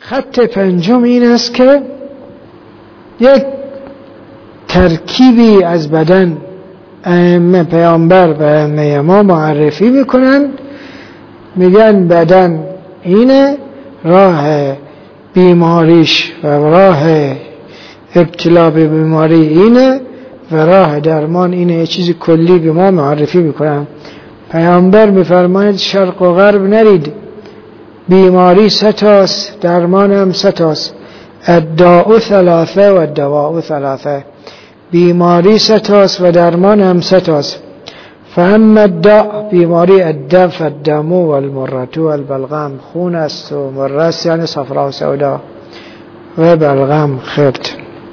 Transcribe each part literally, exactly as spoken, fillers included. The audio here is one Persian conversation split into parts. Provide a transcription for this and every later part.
خط پنجم این است که یک ترکیبی از بدن ائمه پیامبر و ائمه ما معرفی میکنن، میگن بدن اینه، راه بیماریش و راه ابتلا به بیماری اینه و راه درمان اینه. یه چیزی کلی به ما معرفی میکنن. پیامبر میفرماید شرق و غرب نرید، بیماری ستاست، درمان هم ستاست. الداء ثلاثه و الدواء ثلاثه، بیماری ستاست و درمان هم ستاست. فهم الداء، بیماری الدم فالدم والمرة والبلغم، خون است و مره است یعنی صفرا و سودا، و بلغم خرد.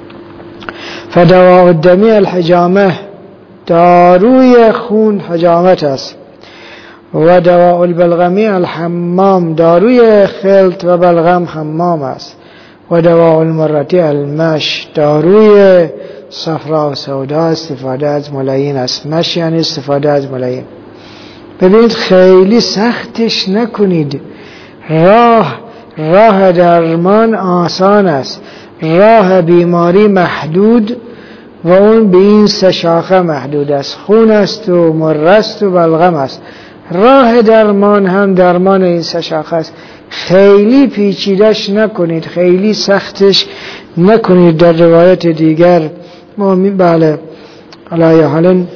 فدواء الدم الحجامه، داروی خون حجامت است. و دواء البلغمی الحمام، داروی خلط و بلغم حمام است. و دواء المرتی المش، داروی صفرا و سودا استفاده از ملاین است. مش یعنی استفاده از ملاین. ببینید خیلی سختش نکنید، راه راه درمان آسان است، راه بیماری محدود و اون به این سه شاخه محدود است، خون است و مره است و بلغم است. راه درمان هم درمان این سه شاخه است. خیلی پیچیدش نکنید، خیلی سختش نکنید. در روایت دیگر ما می بله علی حال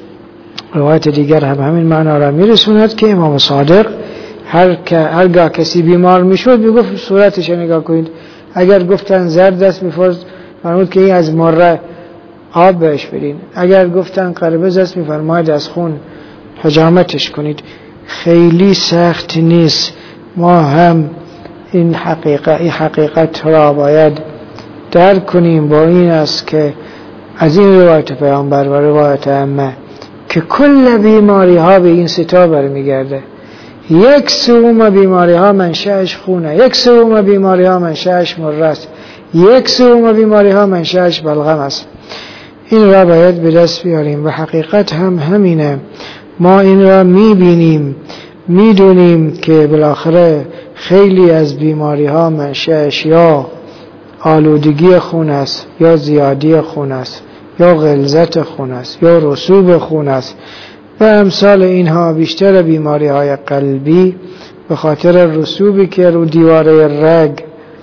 روایت دیگر هم همین معنا را میرسوند که امام صادق هر که هرگاه کسی بیمار میشد میگفت صورتش نگاه کنید. اگر گفتن زرد است میفرمود که این از مره آب بهش بدین، اگر گفتن قرمز است میفرماید از خون حجامتش کنید. خیلی سخت نیست. ما هم این حقیقت این حقیقت را باید درک کنیم. با این است که از این روایت پیامبر و روایت ائمه که کل بیماری ها به این ستا برمیگرده. یک سوم بیماری ها منشأش خونه، یک سوم بیماری ها منشأش مره است، یک سوم بیماری ها منشأش بلغم است. این را باید به دست بیاریم و حقیقت هم همینه. ما این را میبینیم، میدونیم که بالاخره خیلی از بیماری ها منشأش یا آلودگی خون است، یا زیادی خون است، یا غلظت خون است، یا رسوب خون است و امثال اینها. بیشتر بیماری های قلبی به خاطر رسوبی که رو دیواره رگ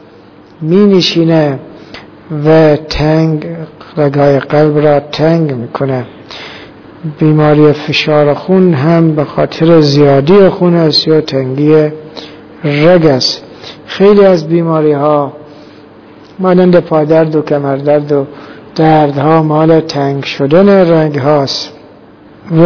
می نشینه و تنگ رگهای قلب را تنگ میکنه. بیماری فشار خون هم به خاطر زیادی خون است یا تنگی رگ است. خیلی از بیماری ها مانند پادرد و کمردرد و دردها مال تنگ شدن رگ هاست و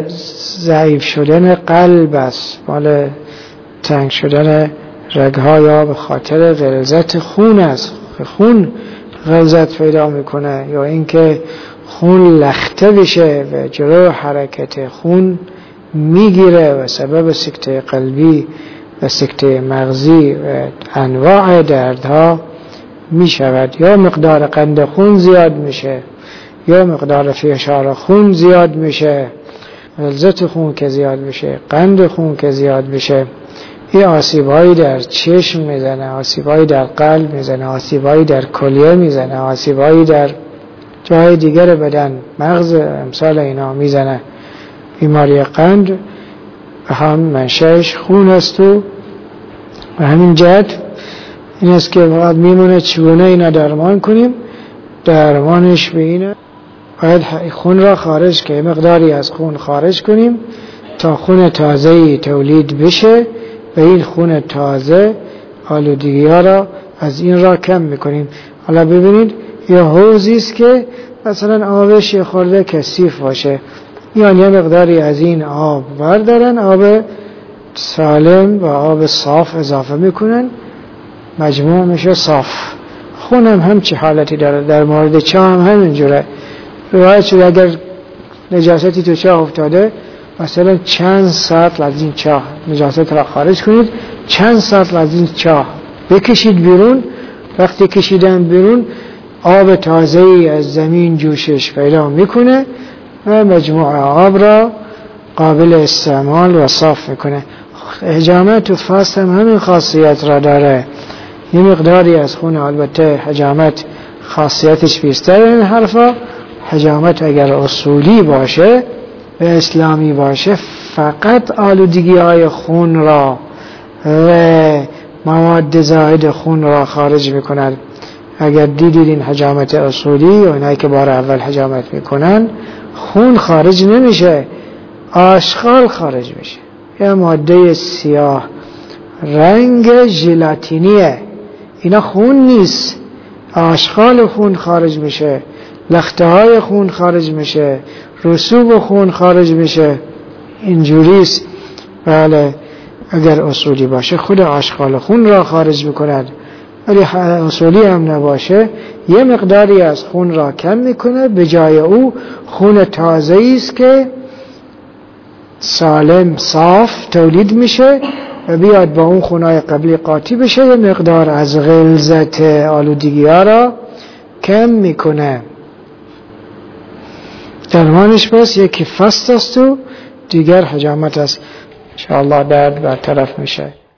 ضعیف شدن قلب است، مال تنگ شدن رگ ها یا به خاطر غلظت خون است. خون غلظت پیدا میکنه یا اینکه خون لخته بشه و جلو حرکت خون میگیره و سبب سکته قلبی و سکته مغزی و انواع دردها میشود. یا مقدار قند خون زیاد میشه یا مقدار فشار خون زیاد میشه، غلظت خون که زیاد میشه، قند خون که میشه میشه، این آسیبایی در چشم میزنه، آسیبایی در قلب میزنه، آسیبایی در کلیه میزنه، آسیبایی در جای دیگر بدن، مغز، امثال اینا میزنه. بیماری قند هم منشأش خون است و به همین جهت این است که باید میمونه چگونه اینا درمان کنیم. درمانش به اینه باید خون را خارج که مقداری از خون خارج کنیم تا خون تازه‌ای تولید بشه و این خون تازه آلودگی ها را از این را کم میکنیم. حالا ببینید یه حوضی است که مثلا آبش یه خورده کثیف باشه، یعنی یه مقداری از این آب بردارن، آب سالم و آب صاف اضافه میکنن، مجموع میشه صاف. خون هم همچی حالتی داره. در مورد چاه هم همینجوره. روایت شده اگر نجاستی تو چاه افتاده مثلا چند ساعت از این چاه نجاست را خارج کنید، چند ساعت از این چاه بکشید بیرون. وقتی کشیدن بیرون آب تازه‌ای از زمین جوشش پیدا میکنه و مجموع آب را قابل استعمال و صاف میکنه. حجامت و فاست هم همین خاصیت را داره یه مقداری از خون، البته حجامت خاصیتش بیشتر این حرفا. حجامت اگر اصولی باشه و اسلامی باشه فقط آلودگی های خون را و مواد زائد خون را خارج میکنند. اگر دیدید این حجامت اصولی و اینایی که بار اول حجامت میکنن، خون خارج نمیشه، آشغال خارج میشه. یه ماده سیاه رنگ ژلاتینیه، اینا خون نیست، آشغال خون خارج میشه، لخته های خون خارج میشه، رسوب خون خارج میشه، اینجوریست. بله اگر اصولی باشه خود آشغال خون را خارج میکند، ولی اصولی هم نباشه یه مقداری از خون را کم میکنه، به جای او خون تازه‌ای است که سالم صاف تولید میشه و بیاد با اون خونای قبلی قاطی بشه، یه مقدار از غلظت آلودگی ها را کم میکنه. درمانش بس یکی فست است و دیگر حجامت است. انشاءالله درد برطرف میشه.